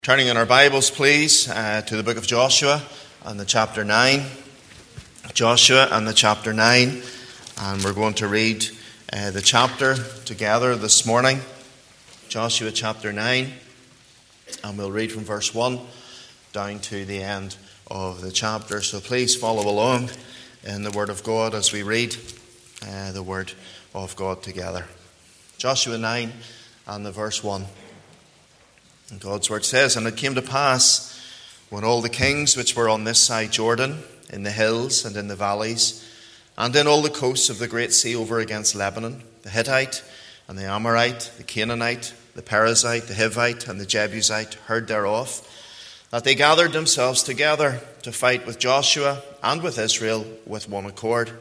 Turning in our Bibles, please, to the book of Joshua and the chapter 9. Joshua and the chapter 9. And we're going to read the chapter together this morning. Joshua chapter 9. And we'll read from verse 1 down to the end of the chapter. So please follow along in the Word of God as we read the Word of God together. Joshua 9 and the verse 1. And God's word says, "And it came to pass, when all the kings which were on this side Jordan, in the hills and in the valleys, and in all the coasts of the great sea over against Lebanon, the Hittite and the Amorite, the Canaanite, the Perizzite, the Hivite, and the Jebusite, heard thereof, that they gathered themselves together to fight with Joshua and with Israel with one accord.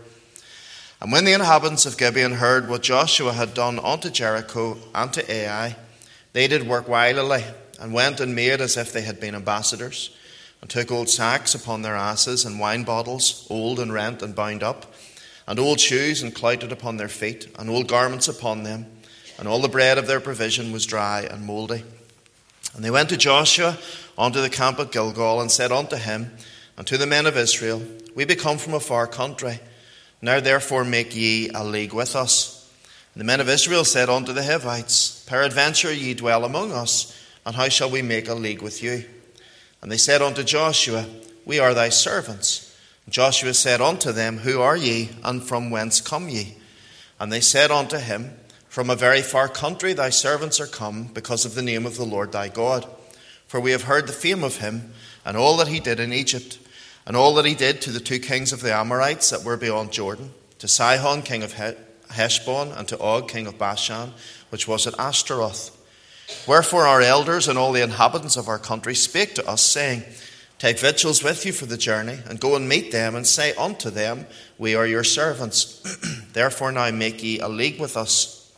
And when the inhabitants of Gibeon heard what Joshua had done unto Jericho and to Ai, they did work wilily, and went and made as if they had been ambassadors, and took old sacks upon their asses, and wine bottles, old and rent and bound up, and old shoes and clouted upon their feet, and old garments upon them, and all the bread of their provision was dry and mouldy. And they went to Joshua unto the camp at Gilgal, and said unto him, and to the men of Israel, We be come from a far country. Now therefore make ye a league with us. And the men of Israel said unto the Hivites, Peradventure ye dwell among us, and how shall we make a league with you? And they said unto Joshua, We are thy servants. And Joshua said unto them, Who are ye, and from whence come ye? And they said unto him, From a very far country thy servants are come, because of the name of the Lord thy God. For we have heard the fame of him, and all that he did in Egypt, and all that he did to the two kings of the Amorites that were beyond Jordan, to Sihon king of Heshbon, and to Og king of Bashan, which was at Ashtaroth. Wherefore our elders and all the inhabitants of our country spake to us, saying, Take victuals with you for the journey, and go and meet them, and say unto them, We are your servants. Therefore now make ye a league with us.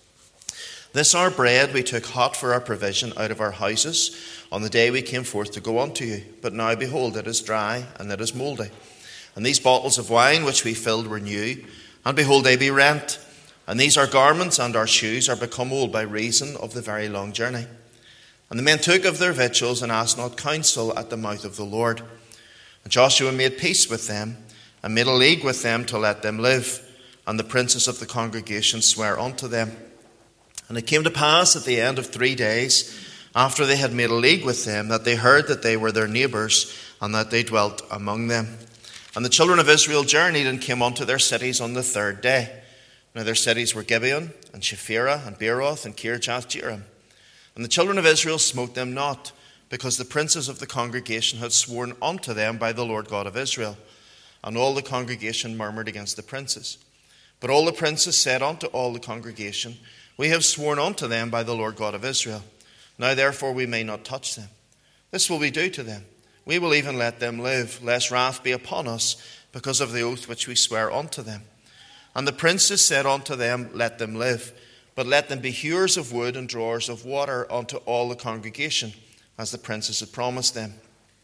This our bread we took hot for our provision out of our houses on the day we came forth to go unto you. But now behold, it is dry, and it is mouldy. And these bottles of wine which we filled were new, and behold, they be rent. And these our garments and our shoes are become old by reason of the very long journey. And the men took of their victuals, and asked not counsel at the mouth of the Lord. And Joshua made peace with them, and made a league with them to let them live. And the princes of the congregation sware unto them. And it came to pass at the end of 3 days, after they had made a league with them, that they heard that they were their neighbours, and that they dwelt among them. And the children of Israel journeyed, and came unto their cities on the 3rd day. Now their cities were Gibeon, and Shephirah, and Beeroth, and Kirjath-jearim. And the children of Israel smote them not, because the princes of the congregation had sworn unto them by the Lord God of Israel. And all the congregation murmured against the princes. But all the princes said unto all the congregation, We have sworn unto them by the Lord God of Israel. Now therefore we may not touch them. This will we do to them. We will even let them live, lest wrath be upon us, because of the oath which we swear unto them. And the princes said unto them, Let them live, but let them be hewers of wood and drawers of water unto all the congregation, as the princes had promised them.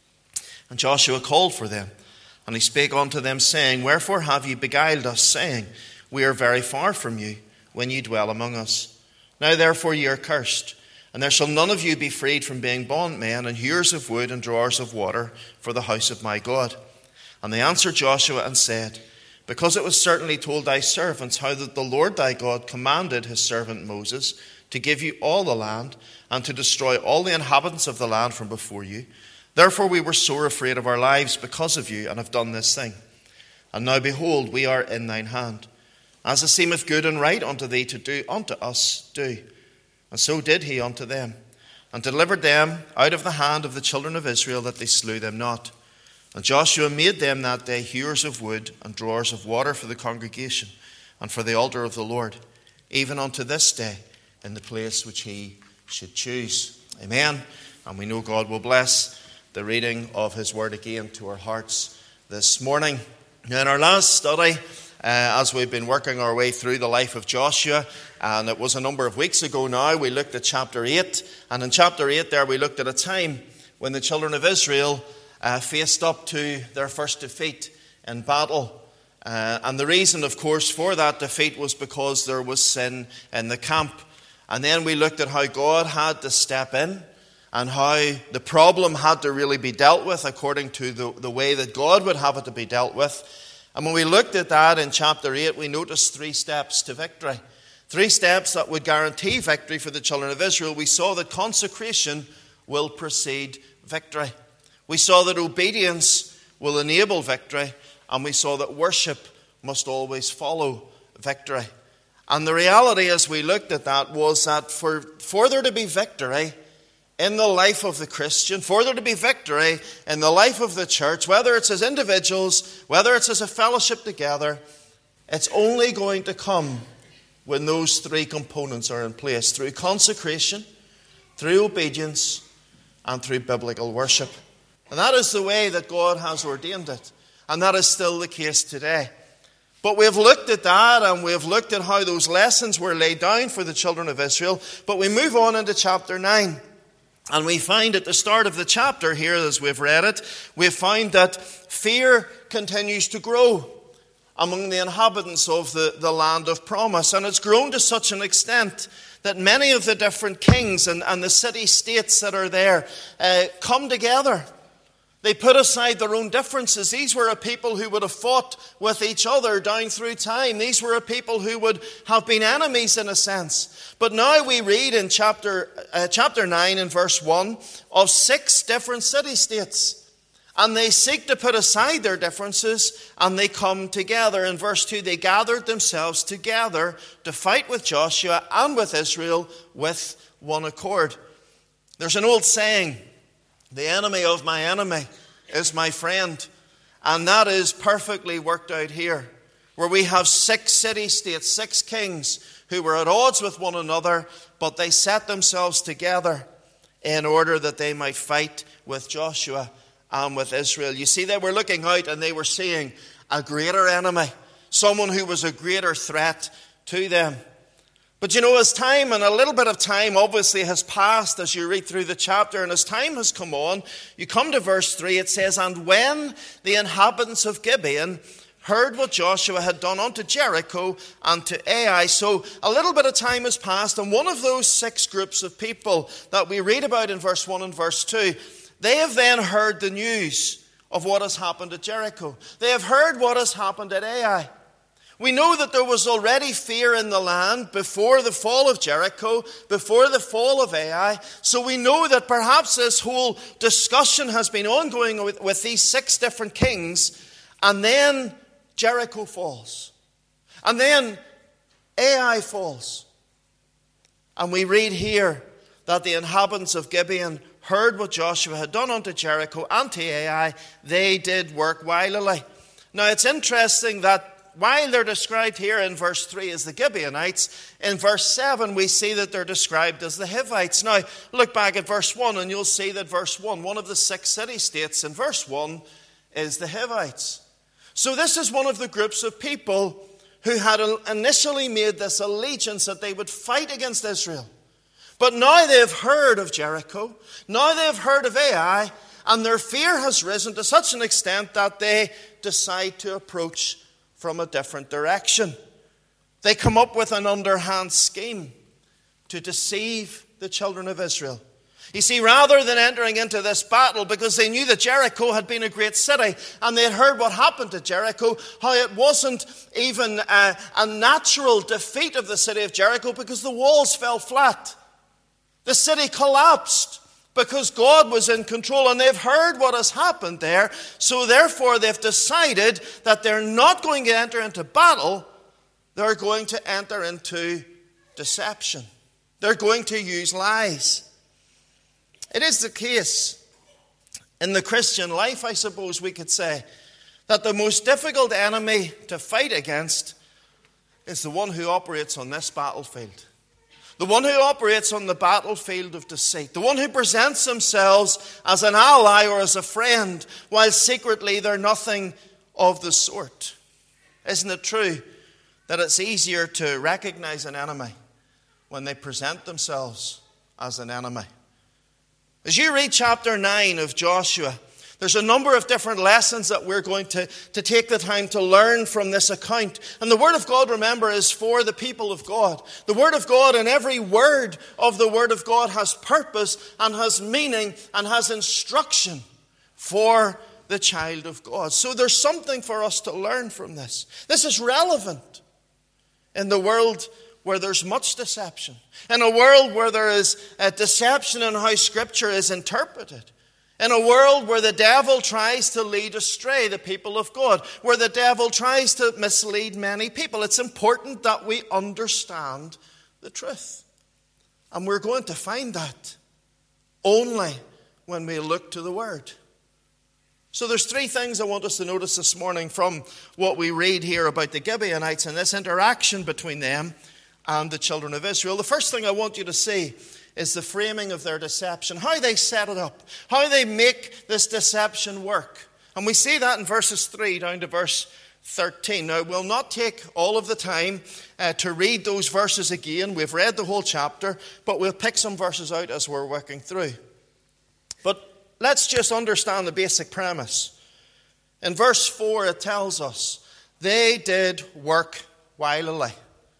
And Joshua called for them, and he spake unto them, saying, Wherefore have ye beguiled us, saying, We are very far from you, when ye dwell among us? Now therefore ye are cursed, and there shall none of you be freed from being bondmen, and hewers of wood and drawers of water for the house of my God. And they answered Joshua and said, Because it was certainly told thy servants how that the Lord thy God commanded his servant Moses to give you all the land, and to destroy all the inhabitants of the land from before you. Therefore we were sore afraid of our lives because of you, and have done this thing. And now behold, we are in thine hand. As it seemeth good and right unto thee to do unto us, do. And so did he unto them, and delivered them out of the hand of the children of Israel, that they slew them not. And Joshua made them that day hewers of wood and drawers of water for the congregation, and for the altar of the Lord, even unto this day, in the place which he should choose. Amen. And we know God will bless the reading of his word again to our hearts this morning. Now, in our last study, as we've been working our way through the life of Joshua, and it was a number of weeks ago now, we looked at chapter 8. And in chapter 8 there, we looked at a time when the children of Israel faced up to their first defeat in battle. And the reason, of course, for that defeat was because there was sin in the camp. And then we looked at how God had to step in and how the problem had to really be dealt with according to the way that God would have it to be dealt with. And when we looked at that in chapter 8, we noticed 3 steps to victory. 3 steps that would guarantee victory for the children of Israel. We saw that consecration will precede victory. We saw that obedience will enable victory. And we saw that worship must always follow victory. And the reality as we looked at that was that for there to be victory in the life of the Christian, for there to be victory in the life of the church, whether it's as individuals, whether it's as a fellowship together, it's only going to come when those 3 components are in place, through consecration, through obedience, and through biblical worship. And that is the way that God has ordained it. And that is still the case today. But we have looked at that, and we have looked at how those lessons were laid down for the children of Israel. But we move on into chapter 9. And we find at the start of the chapter here, as we've read it, we find that fear continues to grow among the inhabitants of the land of promise. And it's grown to such an extent that many of the different kings and the city-states that are there come together. They put aside their own differences. These were a people who would have fought with each other down through time. These were a people who would have been enemies in a sense. But now we read in chapter 9 and verse 1 of 6 different city-states. And they seek to put aside their differences, and they come together. In verse 2, they gathered themselves together to fight with Joshua and with Israel with one accord. There's an old saying, the enemy of my enemy is my friend. And that is perfectly worked out here, where we have 6 city-states, 6 kings who were at odds with one another, but they set themselves together in order that they might fight with Joshua and with Israel. You see, they were looking out and they were seeing a greater enemy, someone who was a greater threat to them. But you know, as time and a little bit of time obviously has passed as you read through the chapter, and as time has come on, you come to verse 3, it says, "And when the inhabitants of Gibeon heard what Joshua had done unto Jericho and to Ai." So a little bit of time has passed, and one of those 6 groups of people that we read about in verse 1 and verse 2, they have then heard the news of what has happened at Jericho. They have heard what has happened at Ai. We know that there was already fear in the land before the fall of Jericho, before the fall of Ai. So we know that perhaps this whole discussion has been ongoing with these 6 different kings. And then Jericho falls. And then Ai falls. And we read here that the inhabitants of Gibeon heard what Joshua had done unto Jericho and to Ai. They did work wilily. Now it's interesting that while they're described here in verse 3 as the Gibeonites, in verse 7 we see that they're described as the Hivites. Now look back at verse 1 and you'll see that verse 1, one of the 6 city-states in verse 1 is the Hivites. So this is one of the groups of people who had initially made this allegiance that they would fight against Israel. But now they have heard of Jericho, now they have heard of Ai, and their fear has risen to such an extent that they decide to approach from a different direction. They come up with an underhand scheme to deceive the children of Israel. You see, rather than entering into this battle, because they knew that Jericho had been a great city, and they had heard what happened to Jericho, how it wasn't even a natural defeat of the city of Jericho because the walls fell flat. The city collapsed because God was in control, and they've heard what has happened there. So therefore they've decided that they're not going to enter into battle. They're going to enter into deception. They're going to use lies. It is the case in the Christian life, I suppose we could say, that the most difficult enemy to fight against is the one who operates on this battlefield. The one who operates on the battlefield of deceit. The one who presents themselves as an ally or as a friend, while secretly they're nothing of the sort. Isn't it true that it's easier to recognize an enemy when they present themselves as an enemy? As you read chapter 9 of Joshua, There's a number of different lessons that we're going to take the time to learn from this account. And the Word of God, remember, is for the people of God. The Word of God, and every word of the Word of God has purpose and has meaning and has instruction for the child of God. So there's something for us to learn from this. This is relevant in the world where there's much deception. In a world where there is a deception in how Scripture is interpreted. In a world where the devil tries to lead astray the people of God, where the devil tries to mislead many people, it's important that we understand the truth. And we're going to find that only when we look to the Word. So there's three things I want us to notice this morning from what we read here about the Gibeonites and this interaction between them and the children of Israel. The first thing I want you to see is the framing of their deception, how they set it up, how they make this deception work. And we see that in verses 3 down to verse 13. Now, we'll not take all of the time to read those verses again. We've read the whole chapter, but we'll pick some verses out as we're working through. But let's just understand the basic premise. In verse 4, it tells us, they did work wilily.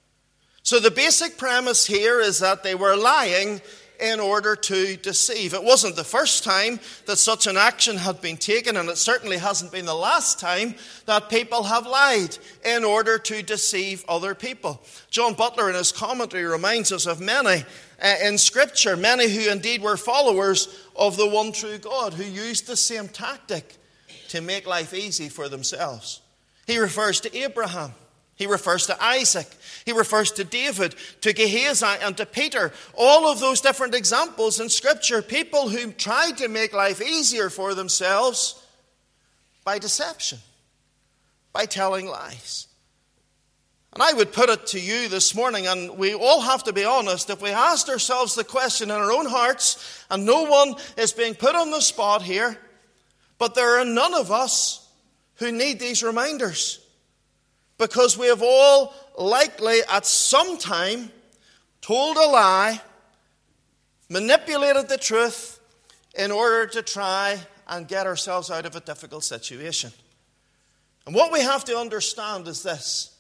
So the basic premise here is that they were lying in order to deceive. It wasn't the first time that such an action had been taken, and it certainly hasn't been the last time that people have lied in order to deceive other people. John Butler in his commentary reminds us of many in Scripture, many who indeed were followers of the one true God, who used the same tactic to make life easy for themselves. He refers to Abraham. He refers to Isaac. He refers to David, to Gehazi, and to Peter. All of those different examples in Scripture, people who tried to make life easier for themselves by deception, by telling lies. And I would put it to you this morning, and we all have to be honest, if we asked ourselves the question in our own hearts, and no one is being put on the spot here, but there are none of us who need these reminders. Because we have all likely at some time told a lie, manipulated the truth in order to try and get ourselves out of a difficult situation. And what we have to understand is this.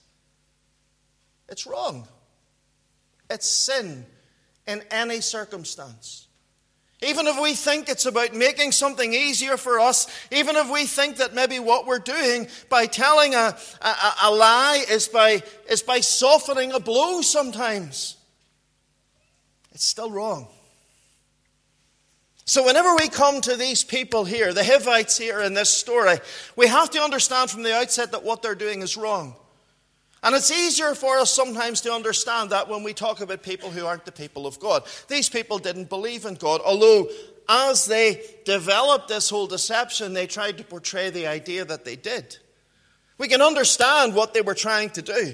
It's wrong. It's sin in any circumstance. Even if we think it's about making something easier for us, even if we think that maybe what we're doing by telling a lie is by softening a blow sometimes, it's still wrong. So whenever we come to these people here, the Hivites here in this story, we have to understand from the outset that what they're doing is wrong. And it's easier for us sometimes to understand that when we talk about people who aren't the people of God. These people didn't believe in God, although as they developed this whole deception, they tried to portray the idea that they did. We can understand what they were trying to do.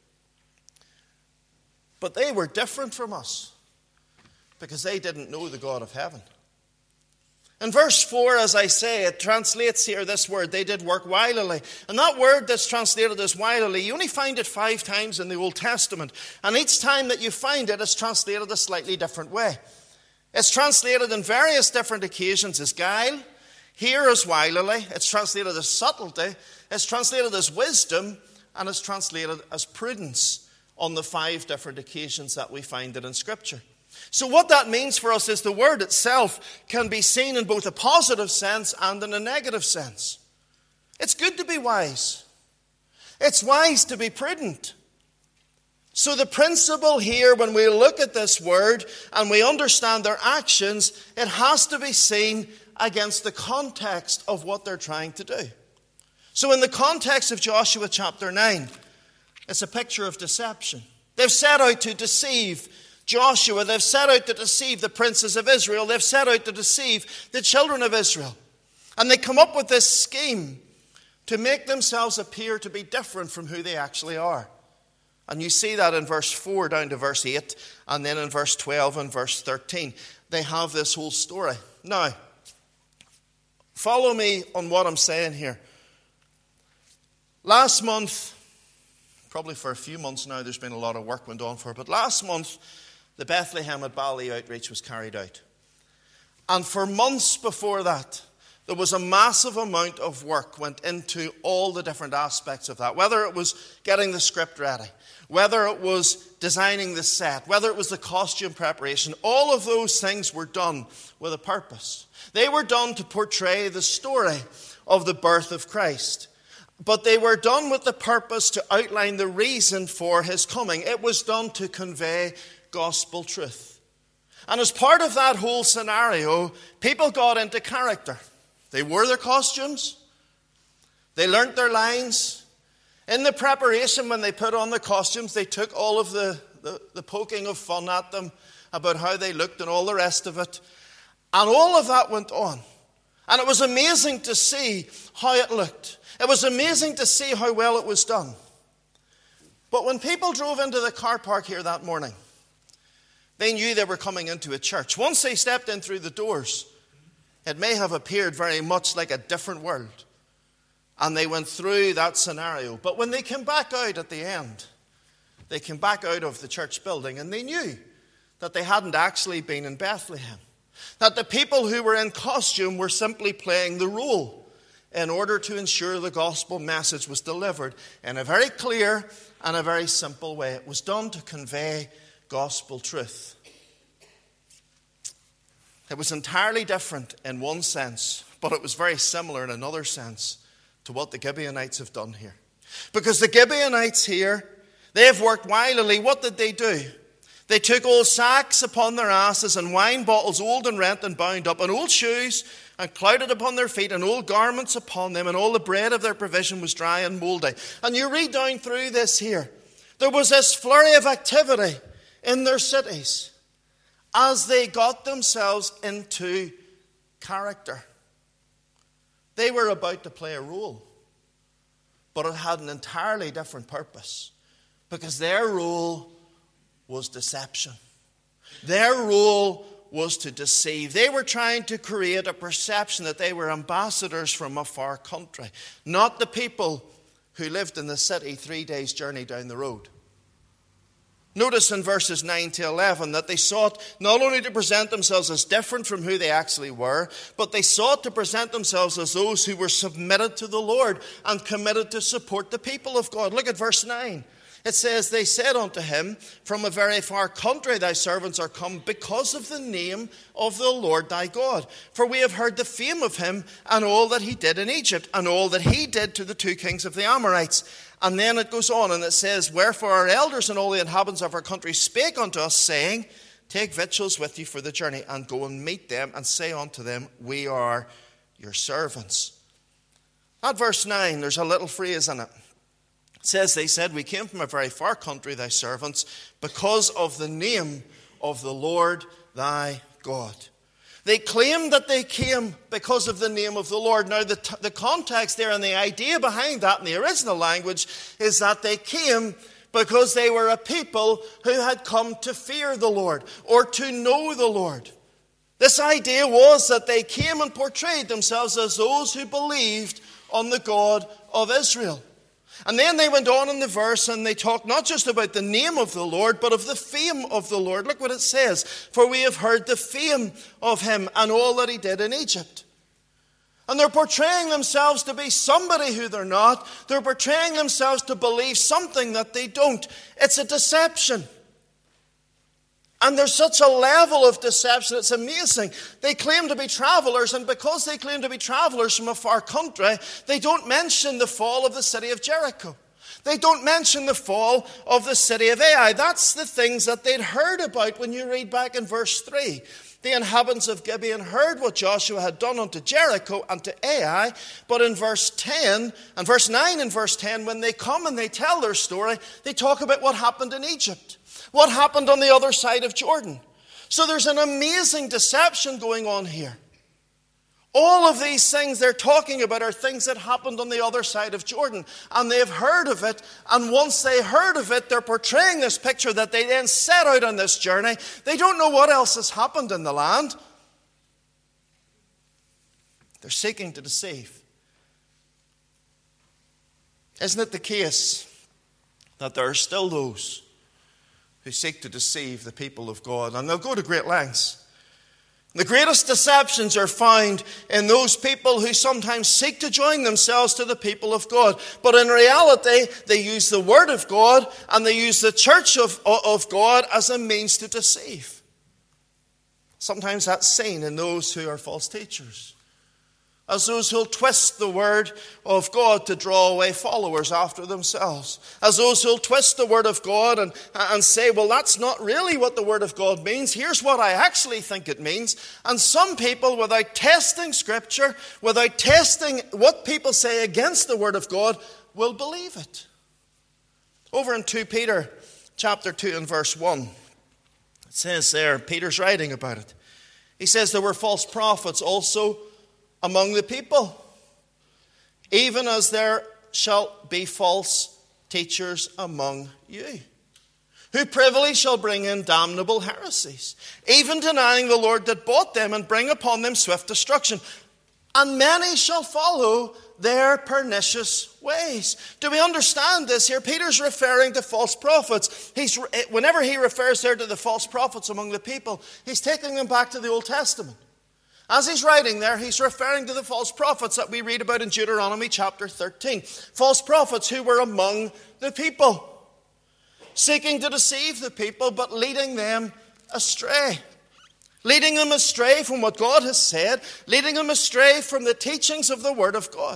But they were different from us because they didn't know the God of heaven. In verse 4, as I say, it translates here this word, they did work wilily. And that word that's translated as wilily, you only find it 5 times in the Old Testament. And each time that you find it, it's translated a slightly different way. It's translated in various different occasions as guile, here as wilily, it's translated as subtlety, it's translated as wisdom, and it's translated as prudence on the 5 different occasions that we find it in Scripture. So what that means for us is the word itself can be seen in both a positive sense and in a negative sense. It's good to be wise. It's wise to be prudent. So the principle here, when we look at this word and we understand their actions, it has to be seen against the context of what they're trying to do. So in the context of Joshua chapter 9, it's a picture of deception. They've set out to deceive Joshua. They've set out to deceive the princes of Israel. They've set out to deceive the children of Israel. And they come up with this scheme to make themselves appear to be different from who they actually are. And you see that in verse 4 down to verse 8, and then in verse 12 and verse 13. They have this whole story. Now, follow me on what I'm saying here. Last month, probably for a few months now, there's been a lot of work went on for it, but last month, the Bethlehem at Bali outreach was carried out. And for months before that, There was a massive amount of work went into all the different aspects of that, whether it was getting the script ready, whether it was designing the set, whether it was the costume preparation. All of those things were done with a purpose. They were done to portray the story of the birth of Christ. But they were done with the purpose to outline the reason for his coming. It was done to convey gospel truth. And as part of that whole scenario, people got into character. They wore their costumes. They learnt their lines. In the preparation, when they put on the costumes, they took all of the poking of fun at them about how they looked and all the rest of it. And all of that went on. And it was amazing to see how it looked. It was amazing to see how well it was done. But when people drove into the car park here that morning, they knew they were coming into a church. Once they stepped in through the doors, it may have appeared very much like a different world. And they went through that scenario. But when they came back out at the end, they came back out of the church building and they knew that they hadn't actually been in Bethlehem. That the people who were in costume were simply playing the role in order to ensure the gospel message was delivered in a very clear and a very simple way. It was done to convey gospel truth. It was entirely different in one sense, but it was very similar in another sense to what the Gibeonites have done here. Because the Gibeonites here, they have worked wildly. What did they do? They took old sacks upon their asses and wine bottles old and rent and bound up, and old shoes and clouded upon their feet, and old garments upon them, and all the bread of their provision was dry and mouldy. And you read down through this here. There was this flurry of activity in their cities as they got themselves into character. They were about to play a role, but it had an entirely different purpose, because their role was deception. Their role was to deceive. They were trying to create a perception that they were ambassadors from a far country, not the people who lived in the city 3 days' journey down the road. Notice in verses 9 to 11 that they sought not only to present themselves as different from who they actually were, but they sought to present themselves as those who were submitted to the Lord and committed to support the people of God. Look at verse 9. It says, they said unto him, from a very far country thy servants are come because of the name of the Lord thy God. For we have heard the fame of him and all that he did in Egypt and all that he did to the 2 kings of the Amorites. And then it goes on and it says, wherefore our elders and all the inhabitants of our country spake unto us, saying, take victuals with you for the journey and go and meet them and say unto them, we are your servants. At verse 9, there's a little phrase in it. It says, they said, we came from a very far country, thy servants, because of the name of the Lord thy God. They claimed that they came because of the name of the Lord. Now, the context there and the idea behind that in the original language is that they came because they were a people who had come to fear the Lord or to know the Lord. This idea was that they came and portrayed themselves as those who believed on the God of Israel. And then they went on in the verse and they talked not just about the name of the Lord, but of the fame of the Lord. Look what it says. For we have heard the fame of him and all that he did in Egypt. And they're portraying themselves to be somebody who they're not. They're portraying themselves to believe something that they don't. It's a deception. And there's such a level of deception, it's amazing. They claim to be travelers, and because they claim to be travelers from a far country, they don't mention the fall of the city of Jericho. They don't mention the fall of the city of Ai. That's the things that they'd heard about when you read back in verse 3. The inhabitants of Gibeon heard what Joshua had done unto Jericho and to Ai. But in verse 10, and verse 9 and verse 10, when they come and they tell their story, they talk about what happened in Egypt. What happened on the other side of Jordan. So there's an amazing deception going on here. All of these things they're talking about are things that happened on the other side of Jordan. And they've heard of it. And once they heard of it, they're portraying this picture that they then set out on this journey. They don't know what else has happened in the land. They're seeking to deceive. Isn't it the case that there are still those who seek to deceive the people of God? And they'll go to great lengths The greatest deceptions are found in those people who sometimes seek to join themselves to the people of God. But in reality, they use the Word of God and they use the church of God as a means to deceive. Sometimes that's seen in those who are false teachers, as those who will twist the Word of God to draw away followers after themselves, as those who will twist the Word of God and say, well, that's not really what the Word of God means. Here's what I actually think it means. And some people, without testing Scripture, without testing what people say against the Word of God, will believe it. Over in 2 Peter chapter 2 and verse 1, it says there, Peter's writing about it. He says there were false prophets also among the people, even as there shall be false teachers among you, who privily shall bring in damnable heresies, even denying the Lord that bought them, and bring upon them swift destruction. And many shall follow their pernicious ways. Do we understand this here? Peter's referring to false prophets. Whenever he refers there to the false prophets among the people, he's taking them back to the Old Testament. As he's writing there, he's referring to the false prophets that we read about in Deuteronomy chapter 13. False prophets who were among the people, seeking to deceive the people, but leading them astray. Leading them astray from what God has said, leading them astray from the teachings of the Word of God.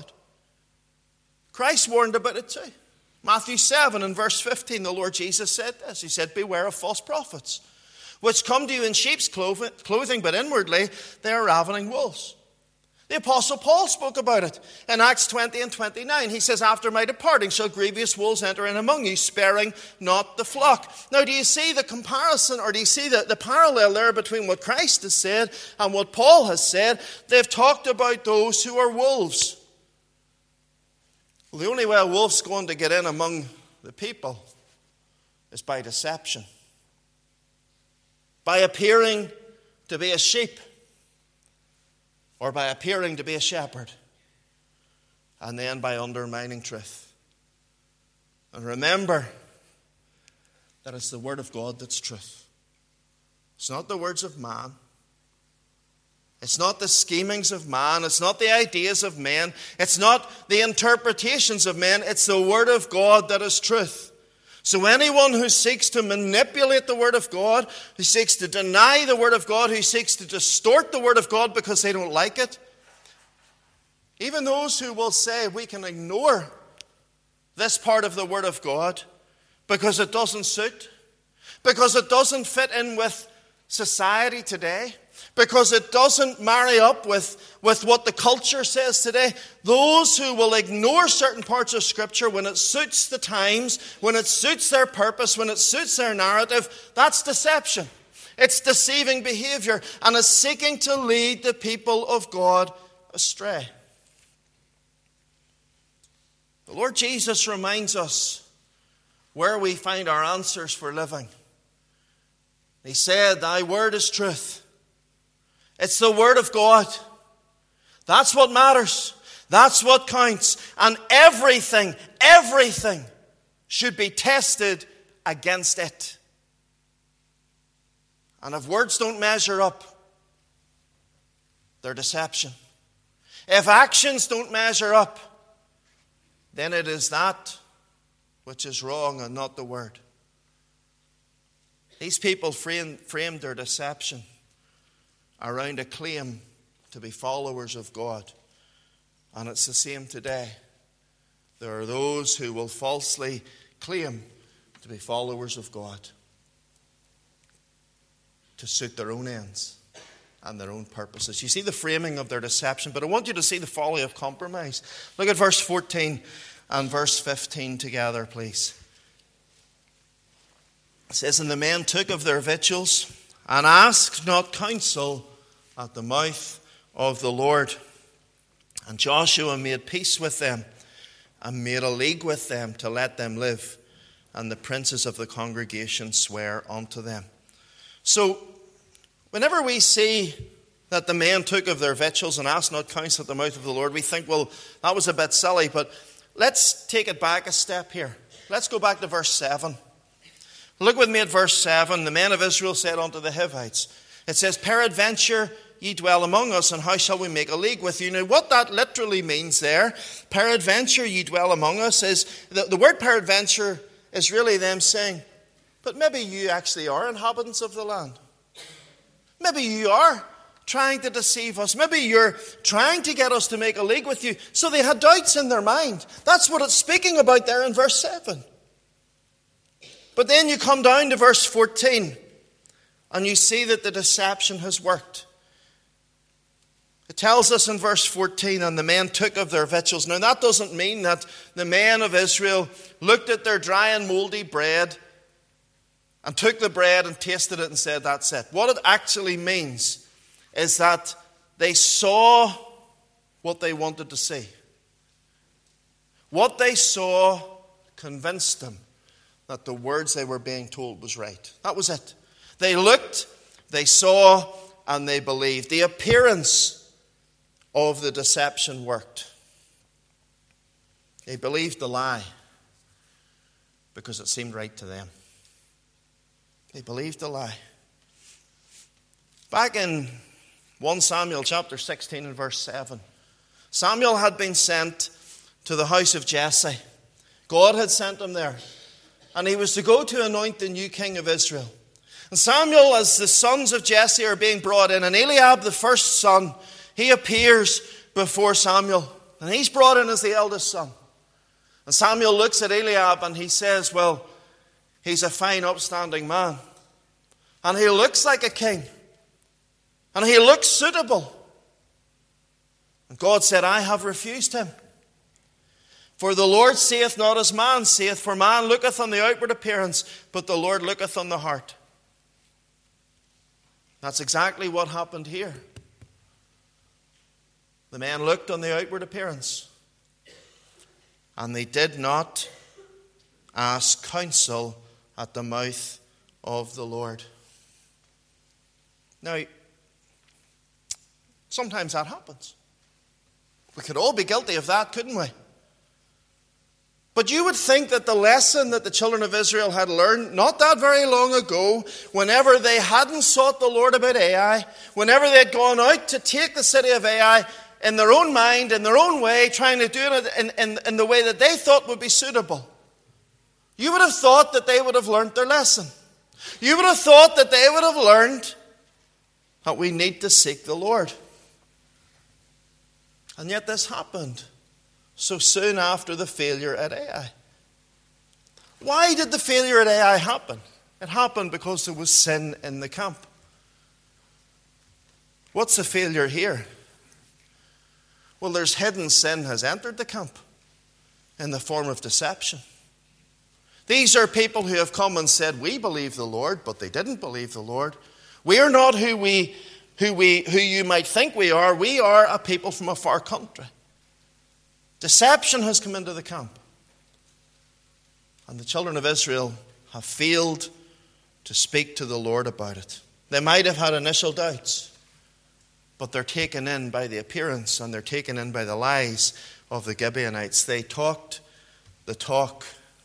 Christ warned about it too. Matthew 7 and verse 15, the Lord Jesus said this. He said, beware of false prophets, which come to you in sheep's clothing, but inwardly they are ravening wolves. The Apostle Paul spoke about it in Acts 20 and 29. He says, after my departing shall grievous wolves enter in among you, sparing not the flock. Now, do you see the comparison, or do you see the parallel there between what Christ has said and what Paul has said? They've talked about those who are wolves. Well, the only way a wolf's going to get in among the people is by deception, by appearing to be a sheep, or by appearing to be a shepherd, and then by undermining truth. And remember that it's the Word of God that's truth. It's not the words of man. It's not the schemings of man. It's not the ideas of men. It's not the interpretations of men. It's the Word of God that is truth. So anyone who seeks to manipulate the Word of God, who seeks to deny the Word of God, who seeks to distort the Word of God because they don't like it, even those who will say we can ignore this part of the Word of God because it doesn't suit, because it doesn't fit in with society today, because it doesn't marry up with what the culture says today. Those who will ignore certain parts of Scripture when it suits the times, when it suits their purpose, when it suits their narrative, that's deception. It's deceiving behavior, and it's seeking to lead the people of God astray. The Lord Jesus reminds us where we find our answers for living. He said, thy word is truth. It's the Word of God. That's what matters. That's what counts. And everything should be tested against it. And if words don't measure up, they're deception. If actions don't measure up, then it is that which is wrong and not the Word. These people framed their deception around a claim to be followers of God. And it's the same today. There are those who will falsely claim to be followers of God to suit their own ends and their own purposes. You see the framing of their deception, but I want you to see the folly of compromise. Look at verse 14 and verse 15 together, please. It says, and the men took of their victuals and asked not counsel at the mouth of the Lord. And Joshua made peace with them and made a league with them to let them live. And the princes of the congregation swear unto them. So, whenever we see that the men took of their victuals and asked not counsel at the mouth of the Lord, we think, well, that was a bit silly. But let's take it back a step here. Let's go back to verse 7. Look with me at verse 7. The men of Israel said unto the Hivites, it says, peradventure ye dwell among us, and how shall we make a league with you? Now, what that literally means there, peradventure ye dwell among us, is the word peradventure is really them saying, but maybe you actually are inhabitants of the land. Maybe you are trying to deceive us. Maybe you're trying to get us to make a league with you. So they had doubts in their mind. That's what it's speaking about there in verse 7. But then you come down to verse 14, and you see that the deception has worked. It tells us in verse 14, and the men took of their victuals. Now that doesn't mean that the men of Israel looked at their dry and mouldy bread and took the bread and tasted it and said, that's it. What it actually means is that they saw what they wanted to see. What they saw convinced them that the words they were being told was right. That was it. They looked, they saw, and they believed. The appearance of the deception worked. They believed the lie because it seemed right to them. They believed the lie. Back in 1 Samuel chapter 16 and verse 7, Samuel had been sent to the house of Jesse. God had sent him there. And he was to go to anoint the new king of Israel. And Samuel, as the sons of Jesse are being brought in, and Eliab, the first son, he appears before Samuel. And he's brought in as the eldest son. And Samuel looks at Eliab and he says, well, he's a fine, upstanding man. And he looks like a king. And he looks suitable. And God said, I have refused him. For the Lord saith not as man saith, for man looketh on the outward appearance, but the Lord looketh on the heart. That's exactly what happened here. The men looked on the outward appearance, and they did not ask counsel at the mouth of the Lord. Now, sometimes that happens. We could all be guilty of that, couldn't we? But you would think that the lesson that the children of Israel had learned not that very long ago, whenever they hadn't sought the Lord about Ai, whenever they had gone out to take the city of Ai in their own mind, in their own way, trying to do it in the way that they thought would be suitable, you would have thought that they would have learned their lesson. You would have thought that they would have learned that we need to seek the Lord. And yet this happened so soon after the failure at Ai. Why did the failure at Ai happen? It happened because there was sin in the camp. What's the failure here? Well, there's hidden sin has entered the camp in the form of deception. These are people who have come and said, we believe the Lord, but they didn't believe the Lord. We are not who you might think we are. We are a people from a far country. Deception has come into the camp. And the children of Israel have failed to speak to the Lord about it. They might have had initial doubts, but they're taken in by the appearance and they're taken in by the lies of the Gibeonites. They talked the talk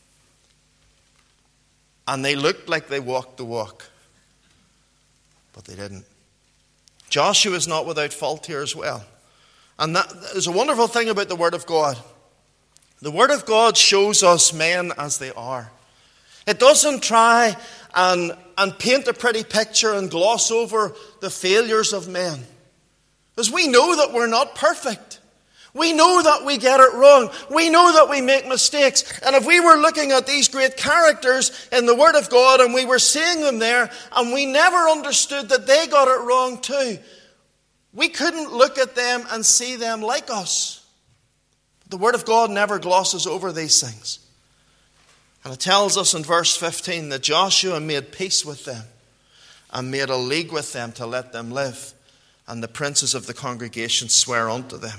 and they looked like they walked the walk, but they didn't. Joshua is not without fault here as well. And that is a wonderful thing about the Word of God. The Word of God shows us men as they are. It doesn't try and paint a pretty picture and gloss over the failures of men. Because we know that we're not perfect. We know that we get it wrong. We know that we make mistakes. And if we were looking at these great characters in the Word of God and we were seeing them there and we never understood that they got it wrong too, we couldn't look at them and see them like us. The Word of God never glosses over these things. And it tells us in verse 15 that Joshua made peace with them and made a league with them to let them live. And the princes of the congregation swear unto them.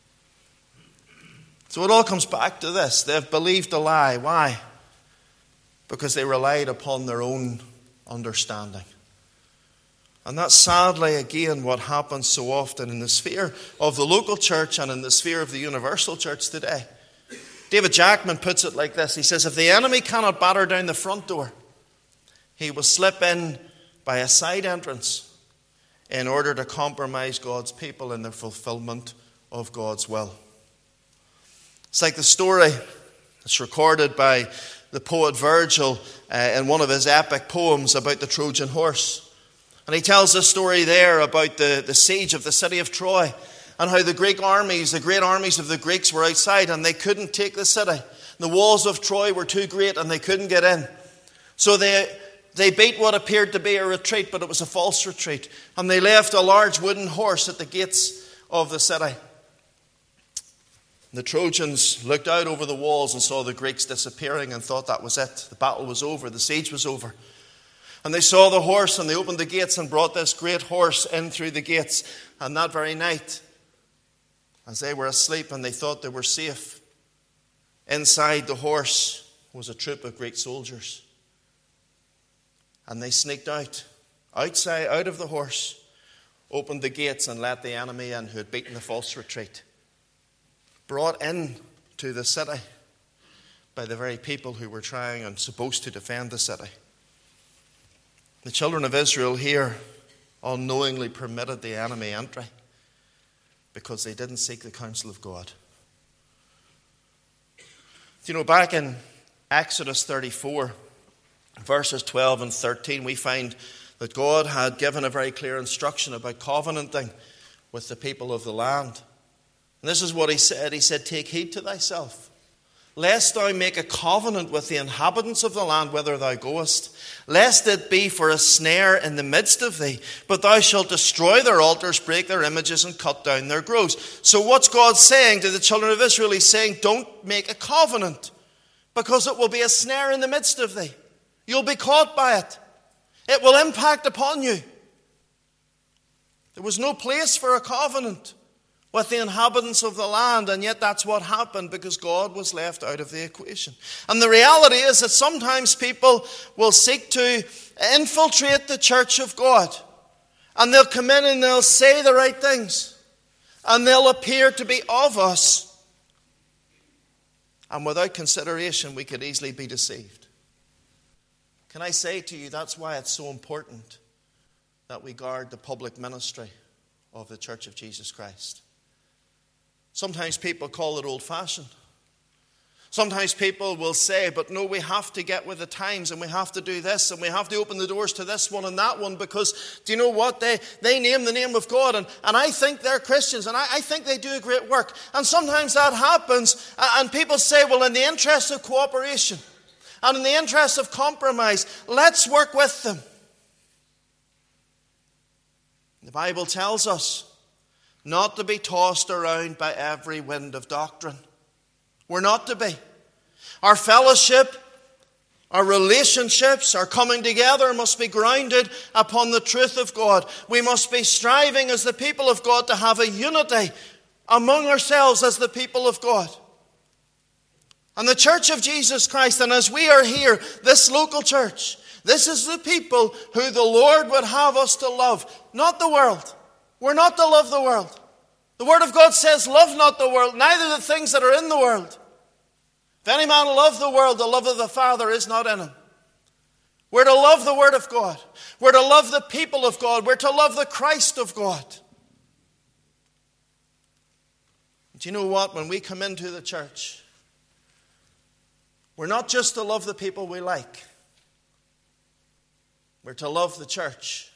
So it all comes back to this. They've believed a lie. Why? Because they relied upon their own understanding. And that's sadly, again, what happens so often in the sphere of the local church and in the sphere of the universal church today. David Jackman puts it like this. He says, if the enemy cannot batter down the front door, he will slip in by a side entrance. in order to compromise God's people in their fulfillment of God's will. It's like the story that's recorded by the poet Virgil in one of his epic poems about the Trojan horse. And he tells this story there about the siege of the city of Troy and how the great armies of the Greeks were outside and they couldn't take the city. The walls of Troy were too great and they couldn't get in. So they beat what appeared to be a retreat, but it was a false retreat. And they left a large wooden horse at the gates of the city. The Trojans looked out over the walls and saw the Greeks disappearing and thought that was it. The battle was over. The siege was over. And they saw the horse and they opened the gates and brought this great horse in through the gates. And that very night, as they were asleep and they thought they were safe, inside the horse was a troop of Greek soldiers. And they sneaked out of the horse, opened the gates and let the enemy in who had beaten the false retreat. Brought in to the city by the very people who were trying and supposed to defend the city. The children of Israel here unknowingly permitted the enemy entry because they didn't seek the counsel of God. You know, back in Exodus 34, verses 12 and 13, we find that God had given a very clear instruction about covenanting with the people of the land. And this is what he said. He said, "Take heed to thyself, lest thou make a covenant with the inhabitants of the land whither thou goest, lest it be for a snare in the midst of thee, but thou shalt destroy their altars, break their images, and cut down their groves." So what's God saying to the children of Israel? He's saying, don't make a covenant, because it will be a snare in the midst of thee. You'll be caught by it. It will impact upon you. There was no place for a covenant with the inhabitants of the land, and yet that's what happened because God was left out of the equation. And the reality is that sometimes people will seek to infiltrate the church of God, and they'll come in and they'll say the right things, and they'll appear to be of us, and without consideration we could easily be deceived. Can I say to you, that's why it's so important that we guard the public ministry of the Church of Jesus Christ. Sometimes people call it old-fashioned. Sometimes people will say, but no, we have to get with the times and we have to do this and we have to open the doors to this one and that one because, do you know what? They name the name of God and I think they're Christians and I think they do a great work. And sometimes that happens and people say, well, in the interest of cooperation and in the interest of compromise, let's work with them. The Bible tells us not to be tossed around by every wind of doctrine. We're not to be. Our fellowship, our relationships, our coming together must be grounded upon the truth of God. We must be striving as the people of God to have a unity among ourselves as the people of God. And the Church of Jesus Christ, and as we are here, this local church, this is the people who the Lord would have us to love, not the world. We're not to love the world. The Word of God says, love not the world, neither the things that are in the world. If any man love the world, the love of the Father is not in him. We're to love the Word of God. We're to love the people of God. We're to love the Christ of God. Do you know what? When we come into the church, we're not just to love the people we like. We're to love the church.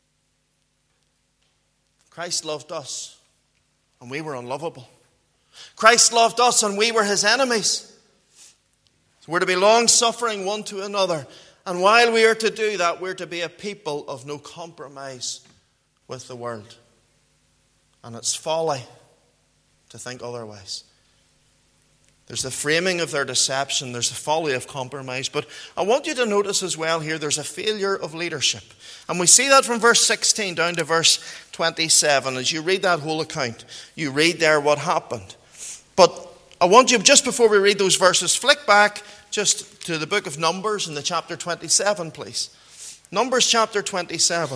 Christ loved us, and we were unlovable. Christ loved us, and we were his enemies. So we're to be long-suffering one to another. And while we are to do that, we're to be a people of no compromise with the world. And it's folly to think otherwise. There's the framing of their deception. There's the folly of compromise. But I want you to notice as well here, there's a failure of leadership. And we see that from verse 16 down to verse 27. As you read that whole account, you read there what happened. But I want you, just before we read those verses, flick back just to the book of Numbers in the chapter 27, please. Numbers chapter 27.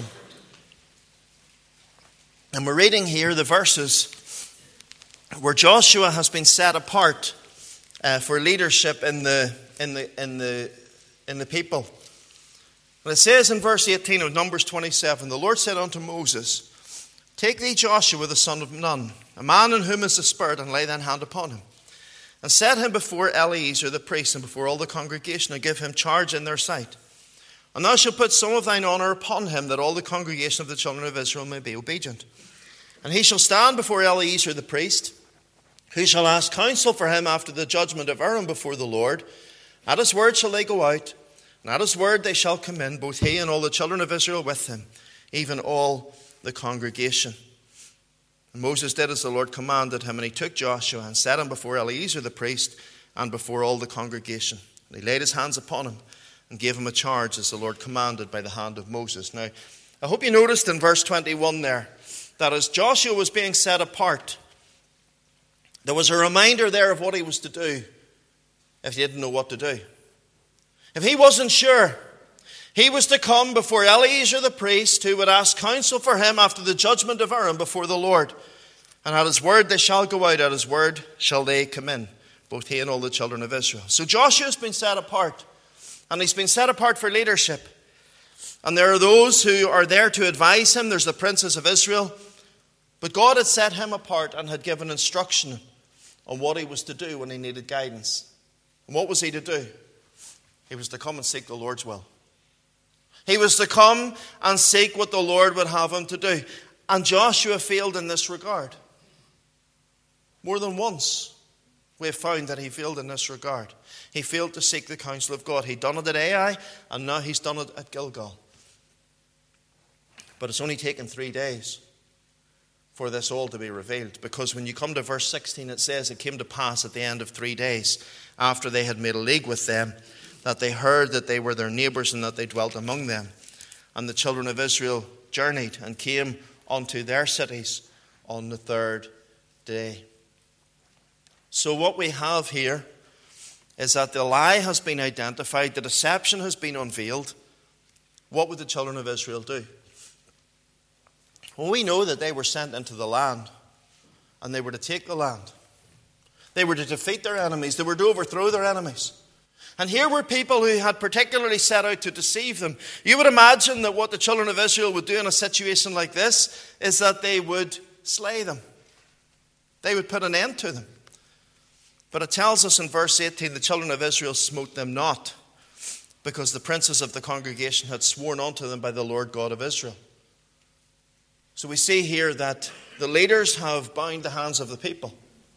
And we're reading here the verses where Joshua has been set apart for leadership in the people. And it says in verse 18 of Numbers 27, the Lord said unto Moses, take thee Joshua the son of Nun, a man in whom is the Spirit, and lay thine hand upon him. And set him before Eleazar the priest, and before all the congregation, and give him charge in their sight. And thou shalt put some of thine honour upon him, that all the congregation of the children of Israel may be obedient. And he shall stand before Eleazar the priest, who shall ask counsel for him after the judgment of Aaron before the Lord. At his word shall they go out, and at his word they shall come in, both he and all the children of Israel with him, even all the congregation. And Moses did as the Lord commanded him, and he took Joshua and set him before Eleazar the priest and before all the congregation. And he laid his hands upon him and gave him a charge as the Lord commanded by the hand of Moses. Now, I hope you noticed in verse 21 there that as Joshua was being set apart, there was a reminder there of what he was to do if he didn't know what to do. If he wasn't sure, he was to come before Eleazar the priest, who would ask counsel for him after the judgment of Aaron before the Lord. And at his word they shall go out, at his word shall they come in, both he and all the children of Israel. So Joshua has been set apart, and he's been set apart for leadership. And there are those who are there to advise him. There's the princes of Israel. But God had set him apart and had given instruction on what he was to do when he needed guidance. And what was he to do? He was to come and seek the Lord's will. He was to come and seek what the Lord would have him to do. And Joshua failed in this regard. More than once, we have found that he failed in this regard. He failed to seek the counsel of God. He'd done it at Ai, and now he's done it at Gilgal. But it's only taken 3 days for this all to be revealed. Because when you come to verse 16, it says, it came to pass at the end of 3 days, after they had made a league with them, that they heard that they were their neighbours and that they dwelt among them. And the children of Israel journeyed and came unto their cities on the 3rd day. So what we have here is that the lie has been identified, the deception has been unveiled. What would the children of Israel do? Well, we know that they were sent into the land, and they were to take the land. They were to defeat their enemies. They were to overthrow their enemies. And here were people who had particularly set out to deceive them. You would imagine that what the children of Israel would do in a situation like this is that they would slay them. They would put an end to them. But it tells us in verse 18, the children of Israel smote them not, because the princes of the congregation had sworn unto them by the Lord God of Israel. So we see here that the leaders have bound the hands of the people.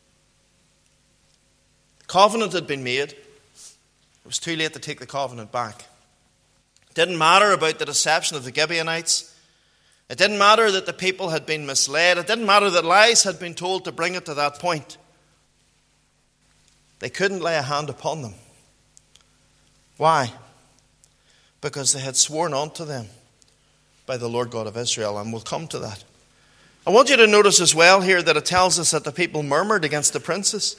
The covenant had been made. It was too late to take the covenant back. It didn't matter about the deception of the Gibeonites. It didn't matter that the people had been misled. It didn't matter that lies had been told to bring it to that point. They couldn't lay a hand upon them. Why? Because they had sworn unto them by the Lord God of Israel, and we'll come to that. I want you to notice as well here that it tells us that the people murmured against the princes.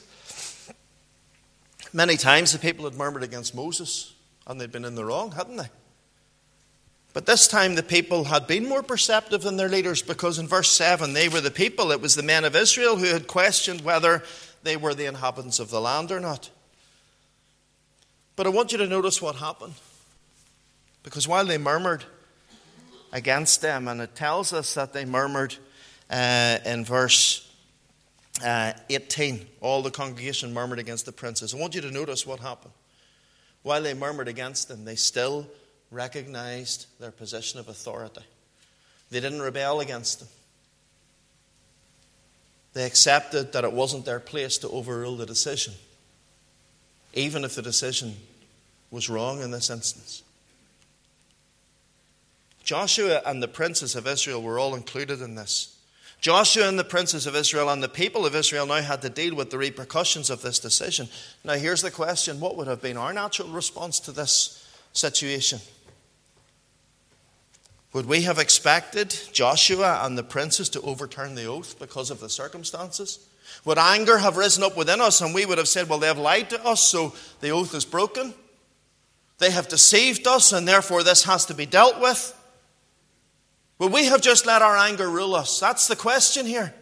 Many times the people had murmured against Moses, and they'd been in the wrong, hadn't they? But this time the people had been more perceptive than their leaders, because in verse 7, they were the people, it was the men of Israel who had questioned whether they were the inhabitants of the land or not. But I want you to notice what happened. Because while they murmured against them, and it tells us that they murmured in verse 18, all the congregation murmured against the princes. I want you to notice what happened. While they murmured against them, they still recognized their position of authority. They didn't rebel against them. They accepted that it wasn't their place to overrule the decision, even if the decision was wrong in this instance. Joshua and the princes of Israel were all included in this. Joshua and the princes of Israel and the people of Israel now had to deal with the repercussions of this decision. Now here's the question: what would have been our natural response to this situation? Would we have expected Joshua and the princes to overturn the oath because of the circumstances? Would anger have risen up within us and we would have said, well, they have lied to us, so the oath is broken? They have deceived us, and therefore this has to be dealt with? Would we have just let our anger rule us? That's the question here.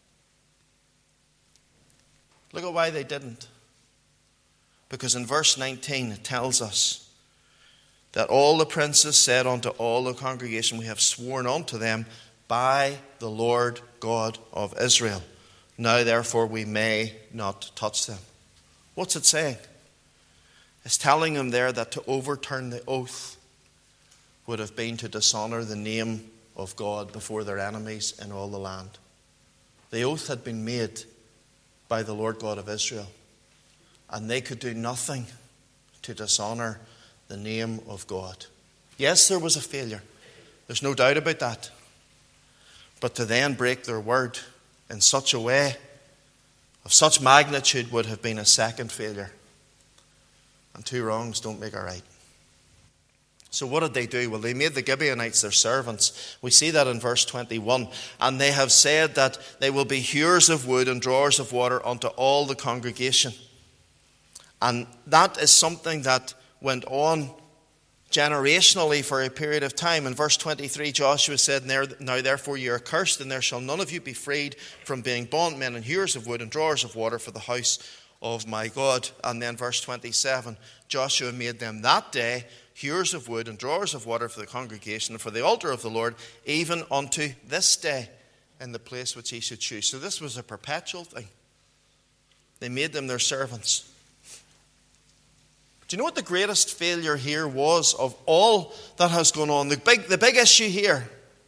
Look at why they didn't. Because in verse 19 it tells us that all the princes said unto all the congregation, we have sworn unto them by the Lord God of Israel. Now therefore we may not touch them. What's it saying? It's telling them there that to overturn the oath would have been to dishonor the name of God before their enemies in all the land. The oath had been made by the Lord God of Israel, and they could do nothing to dishonor the name of God. Yes, there was a failure. There's no doubt about that. But to then break their word in such a way, of such magnitude, would have been a second failure. And two wrongs don't make a right. So what did they do? Well, they made the Gibeonites their servants. We see that in verse 21. And they have said that they will be hewers of wood and drawers of water unto all the congregation. And that is something that went on generationally for a period of time. In verse 23, Joshua said, Now therefore ye are cursed, and there shall none of you be freed from being bondmen and hewers of wood and drawers of water for the house of my God. And then verse 27, Joshua made them that day hewers of wood and drawers of water for the congregation and for the altar of the Lord, even unto this day, in the place which he should choose. So this was a perpetual thing. They made them their servants. Do you know what the greatest failure here was of all that has gone on? The big issue here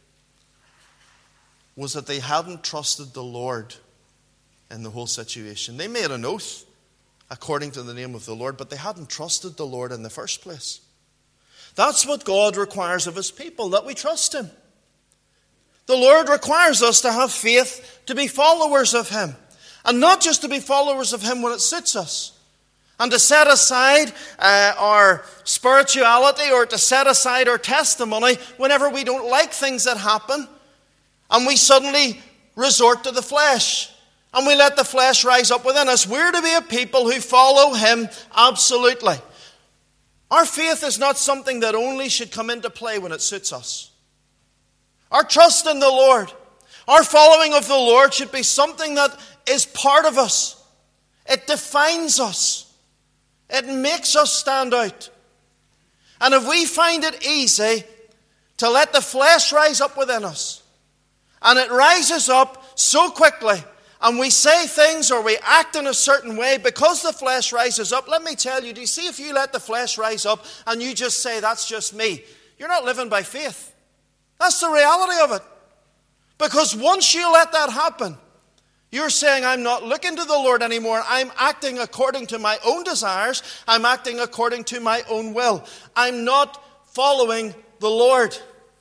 was that they hadn't trusted the Lord in the whole situation. They made an oath according to the name of the Lord, but they hadn't trusted the Lord in the first place. That's what God requires of his people, that we trust him. The Lord requires us to have faith, to be followers of him. And not just to be followers of him when it suits us. And to set aside our spirituality or to set aside our testimony whenever we don't like things that happen. And we suddenly resort to the flesh. And we let the flesh rise up within us. We're to be a people who follow him absolutely. Our faith is not something that only should come into play when it suits us. Our trust in the Lord, our following of the Lord should be something that is part of us. It defines us. It makes us stand out. And if we find it easy to let the flesh rise up within us, and it rises up so quickly, and we say things or we act in a certain way because the flesh rises up, let me tell you, do you see, if you let the flesh rise up and you just say, that's just me, you're not living by faith. That's the reality of it. Because once you let that happen, you're saying, I'm not looking to the Lord anymore. I'm acting according to my own desires. I'm acting according to my own will. I'm not following the Lord.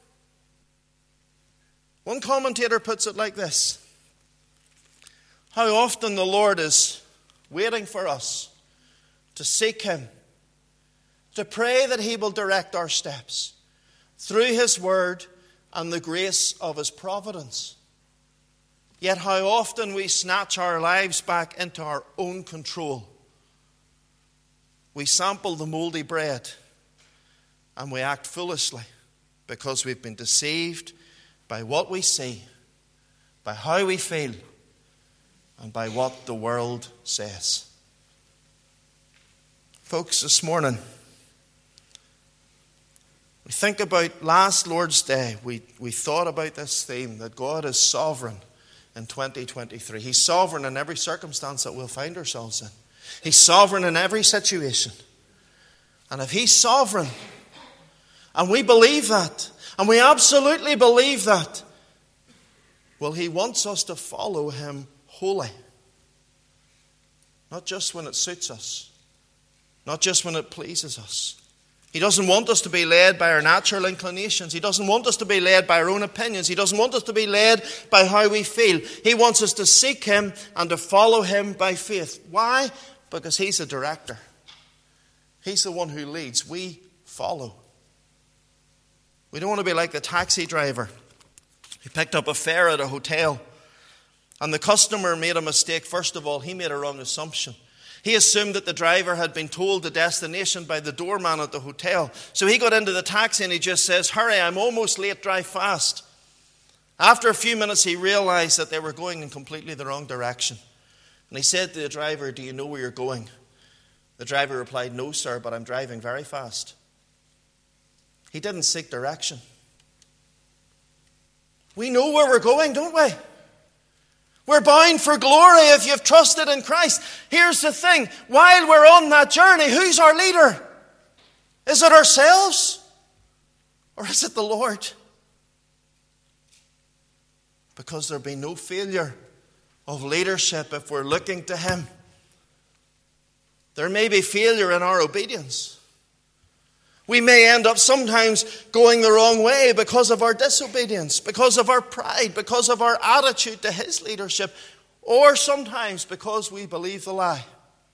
One commentator puts it like this: how often the Lord is waiting for us to seek him, to pray that he will direct our steps through his word and the grace of his providence. Yet how often we snatch our lives back into our own control. We sample the mouldy bread and we act foolishly because we've been deceived by what we see, by how we feel, and by what the world says. Folks, this morning, we think about last Lord's Day. We thought about this theme, that God is sovereign in 2023. He's sovereign in every circumstance that we'll find ourselves in. He's sovereign in every situation. And if he's sovereign, and we believe that, and we absolutely believe that, well, he wants us to follow him wholly. Not just when it suits us. Not just when it pleases us. He doesn't want us to be led by our natural inclinations. He doesn't want us to be led by our own opinions. He doesn't want us to be led by how we feel. He wants us to seek him and to follow him by faith. Why? Because he's the director. He's the one who leads. We follow. We don't want to be like the taxi driver who picked up a fare at a hotel. And the customer made a mistake. First of all, he made a wrong assumption. He assumed that the driver had been told the destination by the doorman at the hotel. So he got into the taxi and he just says, hurry, I'm almost late, drive fast. After a few minutes, he realized that they were going in completely the wrong direction. And he said to the driver, do you know where you're going? The driver replied, no, sir, but I'm driving very fast. he didn't seek direction. We know where we're going, don't we? We're bound for glory if you've trusted in Christ. Here's the thing. While we're on that journey, who's our leader? Is it ourselves? Or is it the Lord? Because there'll be no failure of leadership if we're looking to Him. There may be failure in our obedience. We may end up sometimes going the wrong way because of our disobedience, because of our pride, because of our attitude to His leadership, or sometimes because we believe the lie.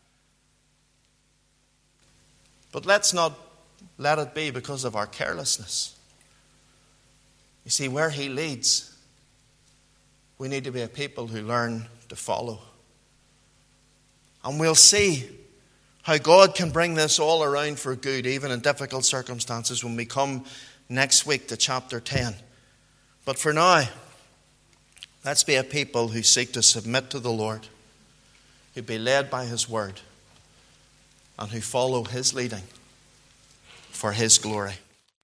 But let's not let it be because of our carelessness. You see, where He leads, we need to be a people who learn to follow. And we'll see how God can bring this all around for good, even in difficult circumstances, when we come next week to chapter 10. But for now, let's be a people who seek to submit to the Lord, who be led by His word, and who follow His leading for His glory.